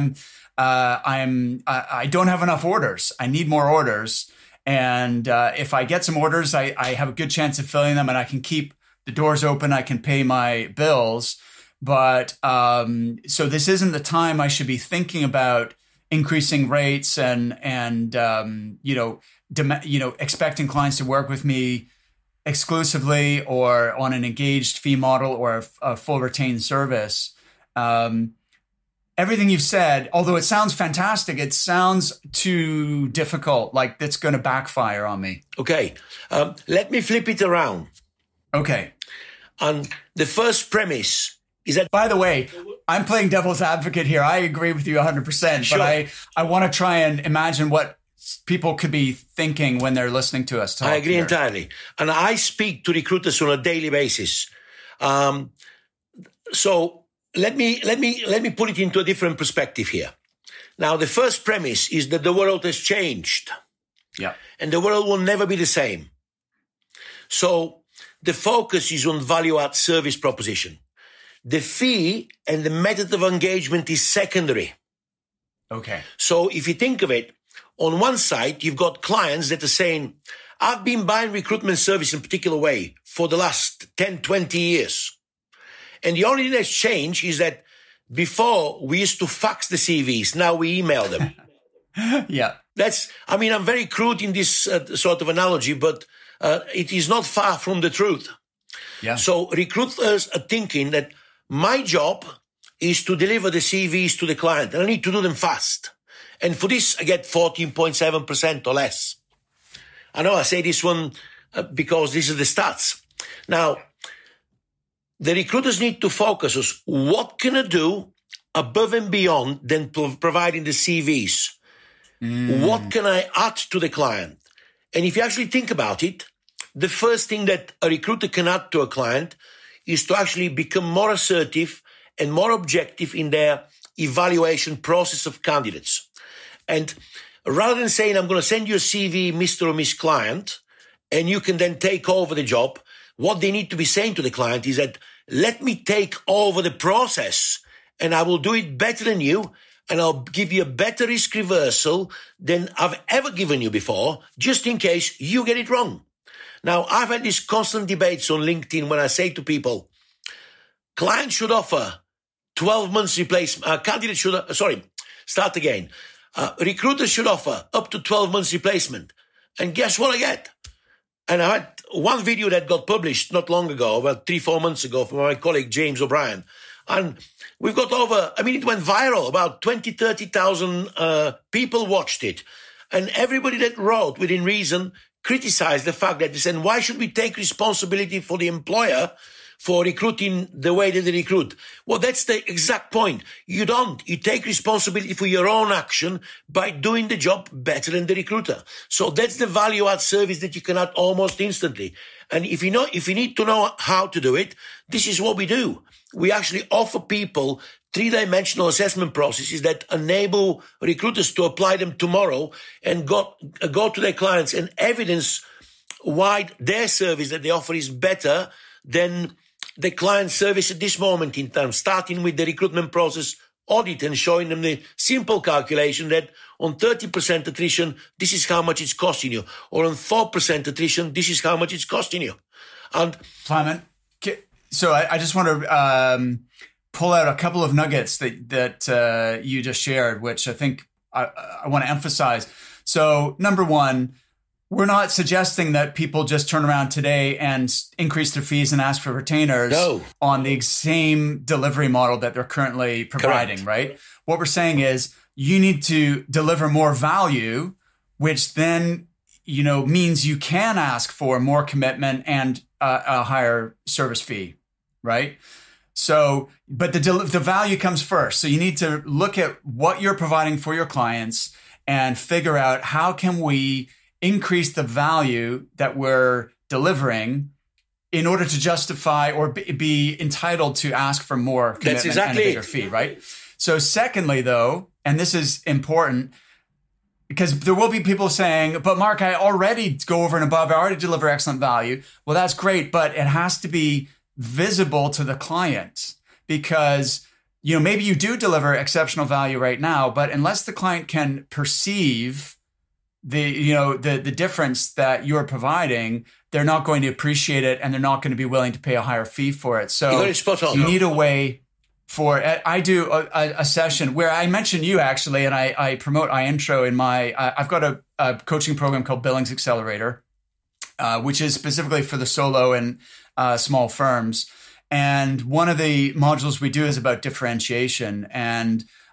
I don't have enough orders. I need more orders. And if I get some orders, I have a good chance of filling them and I can keep the doors open. I can pay my bills. But so this isn't the time I should be thinking about increasing rates and expecting clients to work with me exclusively or on an engaged fee model or a full retained service. everything you've said, although it sounds fantastic, it sounds too difficult, like it's going to backfire on me. Okay. Let me flip it around. Okay. And the first premise is that... By the way, I'm playing devil's advocate here. I agree with you 100%, Sure. but I want to try and imagine what people could be thinking when they're listening to us talk. I agree here. entirely. And I speak to recruiters on a daily basis. So let me put it into a different perspective here. Now, the first premise is that the world has changed. Yeah. And the world will never be the same. So the focus is on value-add service proposition. The fee and the method of engagement is secondary. Okay. So if you think of it, on one side, you've got clients that are saying, I've been buying recruitment service in a particular way for the last 10, 20 years. And the only thing that's changed is that before we used to fax the CVs, now we email them. Yeah. I'm very crude in this sort of analogy, but it is not far from the truth. Yeah. So recruiters are thinking that my job is to deliver the CVs to the client, and I need to do them fast. And for this, I get 14.7% or less. I know I say this one because these are the stats. Now, the recruiters need to focus on what can I do above and beyond than providing the CVs. What can I add to the client? And if you actually think about it, the first thing that a recruiter can add to a client is to actually become more assertive and more objective in their evaluation process of candidates. And rather than saying, I'm going to send you a CV, Mr. or Miss Client, and you can then take over the job, what they need to be saying to the client is that, let me take over the process and I will do it better than you, and I'll give you a better risk reversal than I've ever given you before, just in case you get it wrong. Now, I've had these constant debates on LinkedIn when I say to people, clients should offer 12 months replacement, candidates should, recruiters should offer up to 12 months replacement. And guess what I get? And I had one video that got published not long ago, about 3-4 months ago, from my colleague James O'Brien. And we've got it went viral. About 30,000 people watched it. And everybody that wrote within reason criticized the fact that they said, why should we take responsibility for the employer for recruiting the way that they recruit? Well, that's the exact point. You don't. You take responsibility for your own action by doing the job better than the recruiter. So that's the value-add service that you can add almost instantly. And if you need to know how to do it, this is what we do. We actually offer people 3-dimensional assessment processes that enable recruiters to apply them tomorrow and go to their clients and evidence why their service that they offer is better than the client service at this moment in time, starting with the recruitment process audit and showing them the simple calculation that on 30% attrition, this is how much it's costing you. Or on 4% attrition, this is how much it's costing you. And Plamen, so I just want to pull out a couple of nuggets that you just shared, which I think I want to emphasize. So number one, we're not suggesting that people just turn around today and increase their fees and ask for retainers on the same delivery model that they're currently providing, Correct. Right? What we're saying is you need to deliver more value, which then, means you can ask for more commitment and a higher service fee, right? So, but the value comes first. So you need to look at what you're providing for your clients and figure out how can we increase the value that we're delivering in order to justify or be entitled to ask for more commitment and a bigger fee, right? So secondly, though, and this is important, because there will be people saying, but Mark, I already go over and above, I already deliver excellent value. Well, that's great, but it has to be visible to the client because, maybe you do deliver exceptional value right now, but unless the client can perceive the difference that you're providing, they're not going to appreciate it and they're not going to be willing to pay a higher fee for it. So you need a way for it. I do a session where I mention you actually, and I promote iIntro in my, I've got a coaching program called Billings Accelerator, which is specifically for the solo and small firms. And one of the modules we do is about differentiation. And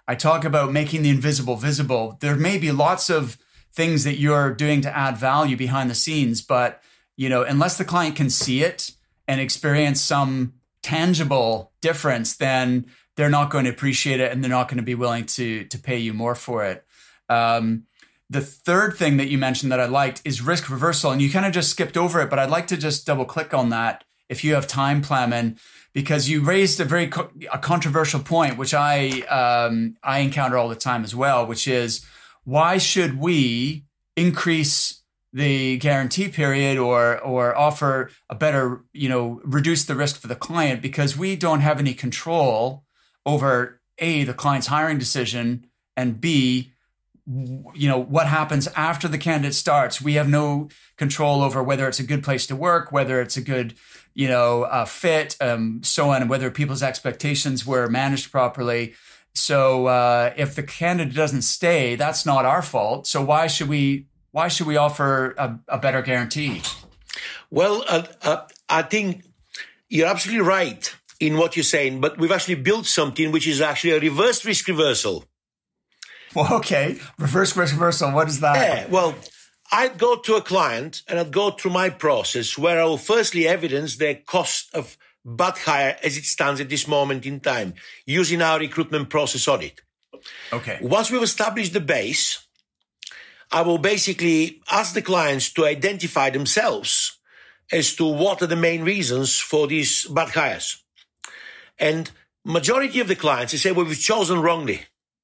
I talk about making the invisible visible. There may be lots of things that you're doing to add value behind the scenes, but unless the client can see it and experience some tangible difference, then they're not going to appreciate it and they're not going to be willing to pay you more for it. The third thing that you mentioned that I liked is risk reversal. And you kind of just skipped over it, but I'd like to just double click on that if you have time, Plamen, because you raised a controversial point, which I encounter all the time as well, which is why should we increase the guarantee period or offer a better, reduce the risk for the client, because we don't have any control over A, the client's hiring decision, and B, what happens after the candidate starts. We have no control over whether it's a good place to work, whether it's a good, fit, so on, and whether people's expectations were managed properly. So if the candidate doesn't stay, that's not our fault. So why should we offer a better guarantee? Well, I think you're absolutely right in what you're saying, but we've actually built something which is actually a reverse risk reversal. Well, okay. Reverse risk reversal. What is that? Yeah, well, I'd go to a client and I'd go through my process where I will firstly evidence their cost of bad hire as it stands at this moment in time using our recruitment process audit. Okay. Once we've established the base, I will basically ask the clients to identify themselves as to what are the main reasons for these bad hires. And majority of the clients, they say, well, we've chosen wrongly.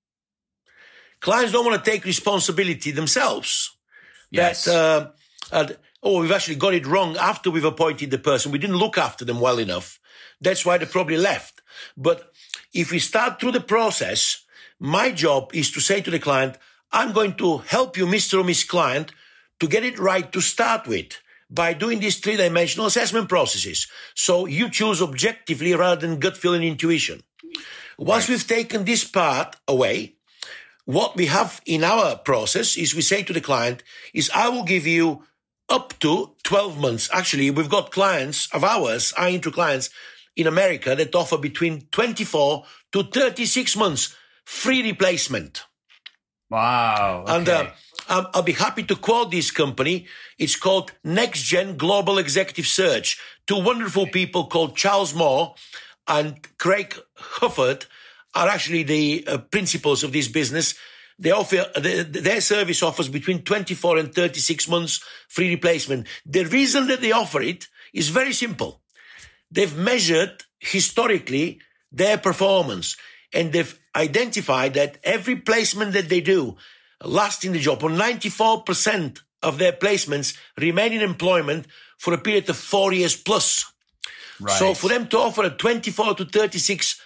Clients don't want to take responsibility themselves. Yes. We've actually got it wrong after we've appointed the person. We didn't look after them well enough. That's why they probably left. But if we start through the process, my job is to say to the client, I'm going to help you, Mr. or Miss Client, to get it right to start with by doing these three-dimensional assessment processes. So you choose objectively rather than gut feeling intuition. Once we've taken this part away, what we have in our process is we say to the client is I will give you up to 12 months. Actually, we've got clients of ours, our into clients in America that offer between 24 to 36 months free replacement. Wow. Okay. And I'll be happy to quote this company. It's called Next Gen Global Executive Search. Two wonderful people called Charles Moore and Craig Hufford are actually the principals of this business. They offer their service offers between 24 and 36 months free replacement. The reason that they offer it is very simple. They've measured historically their performance and they've identified that every placement that they do last in the job, or 94% of their placements remain in employment for a period of 4 years plus. Right. So for them to offer a 24 to 36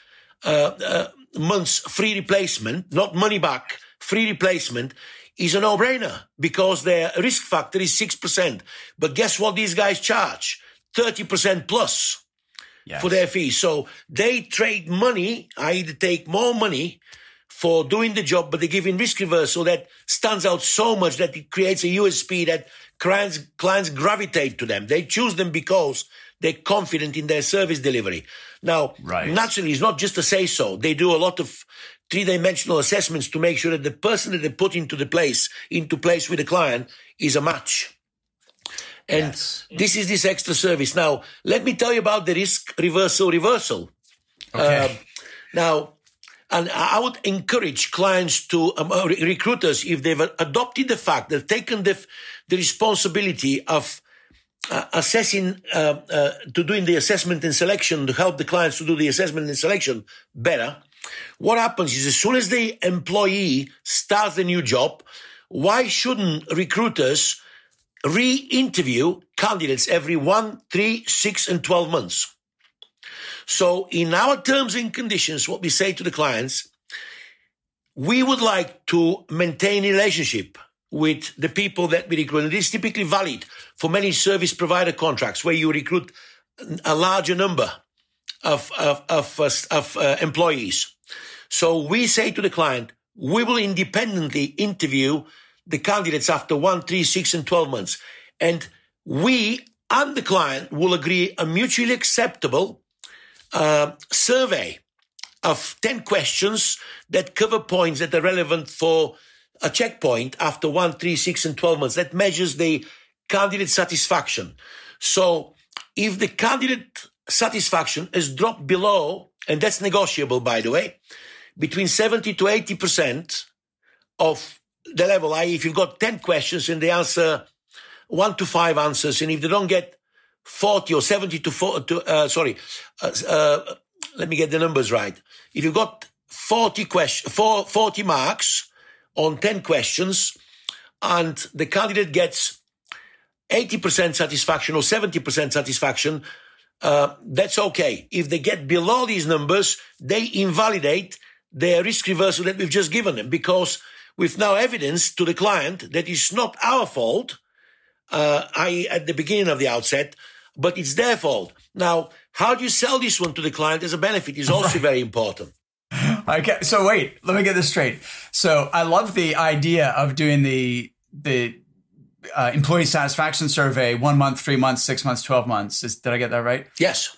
months free replacement, not money back, free replacement, is a no-brainer because their risk factor is 6%. But guess what these guys charge? 30% plus. Yes. For their fees. So they trade money, i.e. they take more money for doing the job, but they give in risk reversal that stands out so much that it creates a USP that clients gravitate to them. They choose them because they're confident in their service delivery. Now, naturally, it's not just a say-so. They do a lot of three-dimensional assessments to make sure that the person that they put into place with the client is a match. And this is this extra service. Now, let me tell you about the risk reversal. Okay. And I would encourage clients to, recruiters, if they've adopted the fact, they've taken the responsibility of assessing, to doing the assessment and selection, to help the clients to do the assessment and selection better. What happens is as soon as the employee starts the new job, why shouldn't recruiters re-interview candidates every 1, 3, 6, and 12 months? So in our terms and conditions, what we say to the clients, we would like to maintain a relationship with the people that we recruit. And this is typically valid for many service provider contracts where you recruit a larger number of employees. So we say to the client, we will independently interview the candidates after 1, 3, 6, and 12 months. And we and the client will agree a mutually acceptable survey of 10 questions that cover points that are relevant for a checkpoint after 1, 3, 6, and 12 months. That measures the candidate satisfaction. So if the candidate satisfaction has dropped below, and that's negotiable, by the way, between 70 to 80% of the level, i.e. if you've got 10 questions and they answer 1 to 5 answers, and if they don't get 40 or 70 to 40, let me get the numbers right. If you've got 40 marks on 10 questions and the candidate gets 80% satisfaction or 70% satisfaction, that's okay. If they get below these numbers, they invalidate their risk reversal that we've just given them, because we've now evidence to the client that it's not our fault, i.e. at the beginning of the outset, but it's their fault. Now, how do you sell this one to the client as a benefit is also very important. Okay, so wait, let me get this straight. So I love the idea of doing the employee satisfaction survey 1 month, 3 months, 6 months, 12 months. Did I get that right? Yes.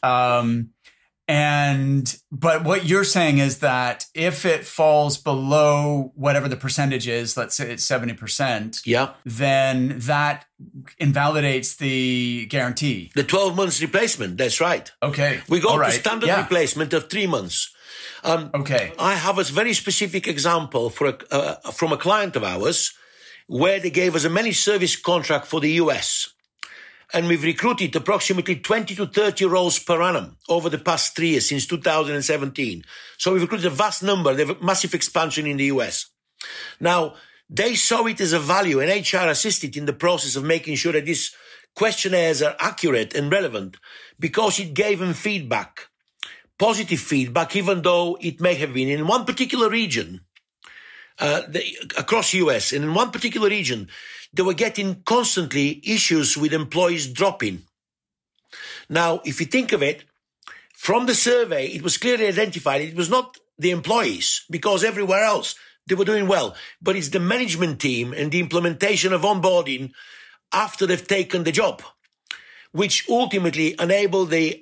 But what you're saying is that if it falls below whatever the percentage is, let's say it's 70%, then that invalidates the guarantee. The 12 months replacement, that's right. Okay. We go to standard replacement of 3 months. Okay. I have a very specific example from a client of ours where they gave us a managed service contract for the US. And we've recruited approximately 20 to 30 roles per annum over the past 3 years, since 2017. So we've recruited a vast number. They have a massive expansion in the US. Now, they saw it as a value, and HR assisted in the process of making sure that these questionnaires are accurate and relevant, because it gave them feedback, positive feedback, even though it may have been in one particular region, across US, and in one particular region, they were getting constantly issues with employees dropping. Now, if you think of it, from the survey, it was clearly identified it was not the employees, because everywhere else they were doing well, but it's the management team and the implementation of onboarding after they've taken the job, which ultimately enable the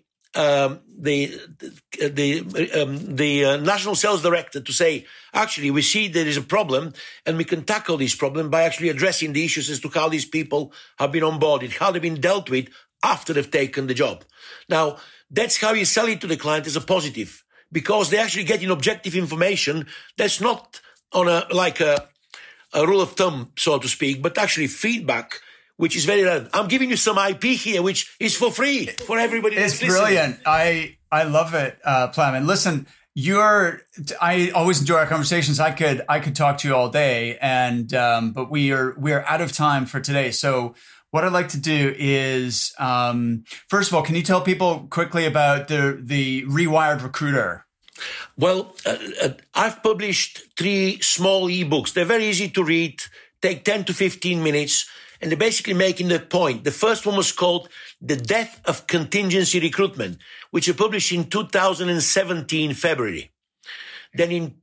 national sales director to say, actually, we see there is a problem and we can tackle this problem by actually addressing the issues as to how these people have been onboarded, how they've been dealt with after they've taken the job. Now, that's how you sell it to the client as a positive, because they're actually getting objective information that's not on a rule of thumb, so to speak, but actually feedback, which is very relevant. I'm giving you some IP here, which is for free for everybody. It's brilliant. I love it, Plamen. Listen, I always enjoy our conversations. I could talk to you all day, but we are out of time for today. So what I'd like to do is, first of all, can you tell people quickly about the Rewired Recruiter? Well, I've published 3 small ebooks. They're very easy to read, take 10 to 15 minutes, and they're basically making the point. The first one was called The Death of Contingency Recruitment, which I published in 2017, February. Then in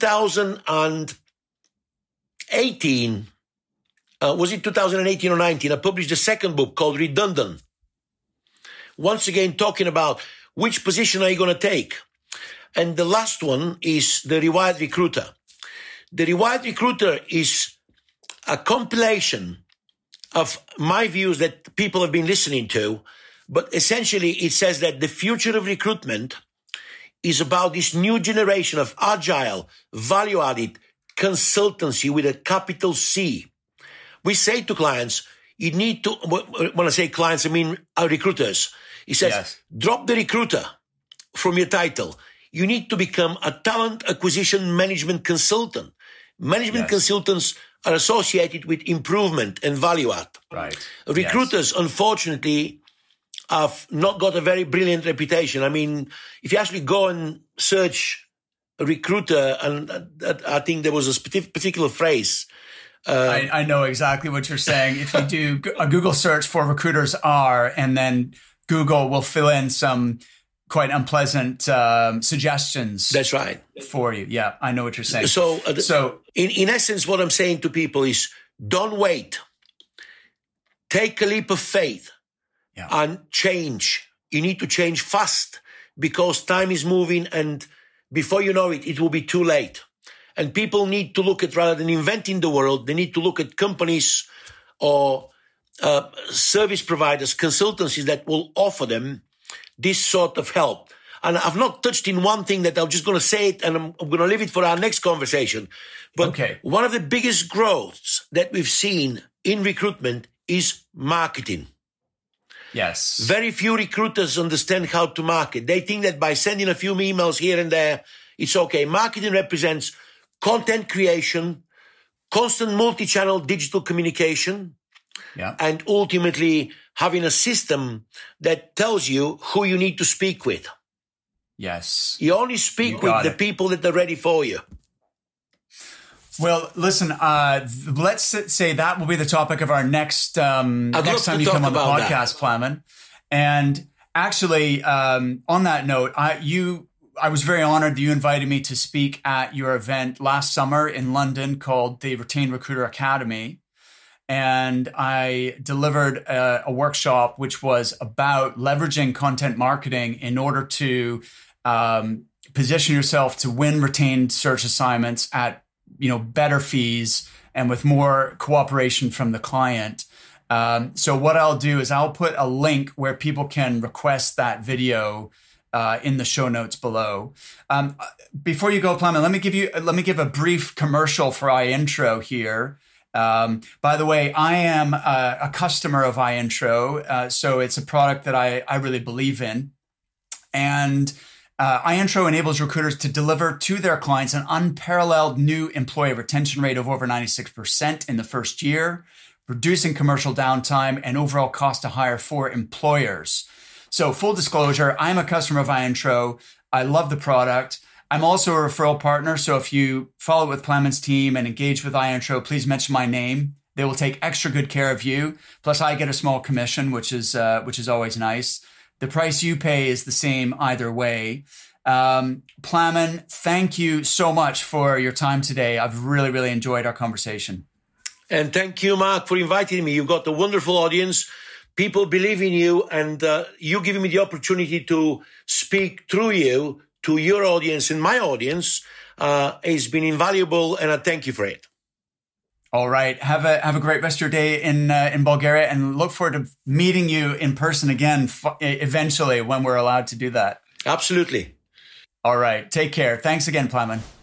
2018, was it 2018 or 19, I published the second book called Redundant. Once again, talking about which position are you going to take? And the last one is The Rewired Recruiter. The Rewired Recruiter is a compilation of my views that people have been listening to, but essentially it says that the future of recruitment is about this new generation of agile, value-added consultancy with a capital C. We say to clients, you need to, when I say clients, I mean our recruiters. He says, Drop the recruiter from your title. You need to become a talent acquisition management consultant. Management consultants are associated with improvement and value add. Right. Recruiters, unfortunately, have not got a very brilliant reputation. I mean, if you actually go and search a recruiter, and I think there was a particular phrase. I know exactly what you're saying. If you do a Google search for recruiters are, and then Google will fill in some quite unpleasant suggestions. That's right. For you. Yeah, I know what you're saying. So in essence, what I'm saying to people is don't wait. Take a leap of faith and change. You need to change fast because time is moving and before you know it, it will be too late. And people need to look at, rather than inventing the world, they need to look at companies or service providers, consultancies that will offer them this sort of help. And I've not touched in one thing that I'm just going to say it, and I'm going to leave it for our next conversation. But one of the biggest growths that we've seen in recruitment is marketing. Yes. Very few recruiters understand how to market. They think that by sending a few emails here and there, it's okay. Marketing represents content creation, constant multi-channel digital communication, and ultimately having a system that tells you who you need to speak with. Yes. You only speak with the people that are ready for you. Well, listen, let's say that will be the topic of our next time you come on the podcast, Plamen. And actually, on that note, I was very honored that you invited me to speak at your event last summer in London called the Retained Recruiter Academy. And I delivered a workshop which was about leveraging content marketing in order to position yourself to win retained search assignments at better fees and with more cooperation from the client. So what I'll do is I'll put a link where people can request that video in the show notes below. Before you go, Plamen, let me give a brief commercial for iIntro here. By the way, I am a customer of iIntro, so it's a product that I really believe in. And iIntro enables recruiters to deliver to their clients an unparalleled new employee retention rate of over 96% in the first year, reducing commercial downtime and overall cost to hire for employers. So full disclosure, I'm a customer of iIntro. I love the product. I'm also a referral partner. So if you follow with Plamen's team and engage with iIntro, please mention my name. They will take extra good care of you. Plus I get a small commission, which is always nice. The price you pay is the same either way. Plamen, thank you so much for your time today. I've really, really enjoyed our conversation. And thank you, Mark, for inviting me. You've got a wonderful audience. People believe in you, and you giving me the opportunity to speak through you to your audience and my audience has been invaluable, and I thank you for it. All right. Have a great rest of your day in Bulgaria, and look forward to meeting you in person again eventually when we're allowed to do that. Absolutely. All right. Take care. Thanks again, Plamen.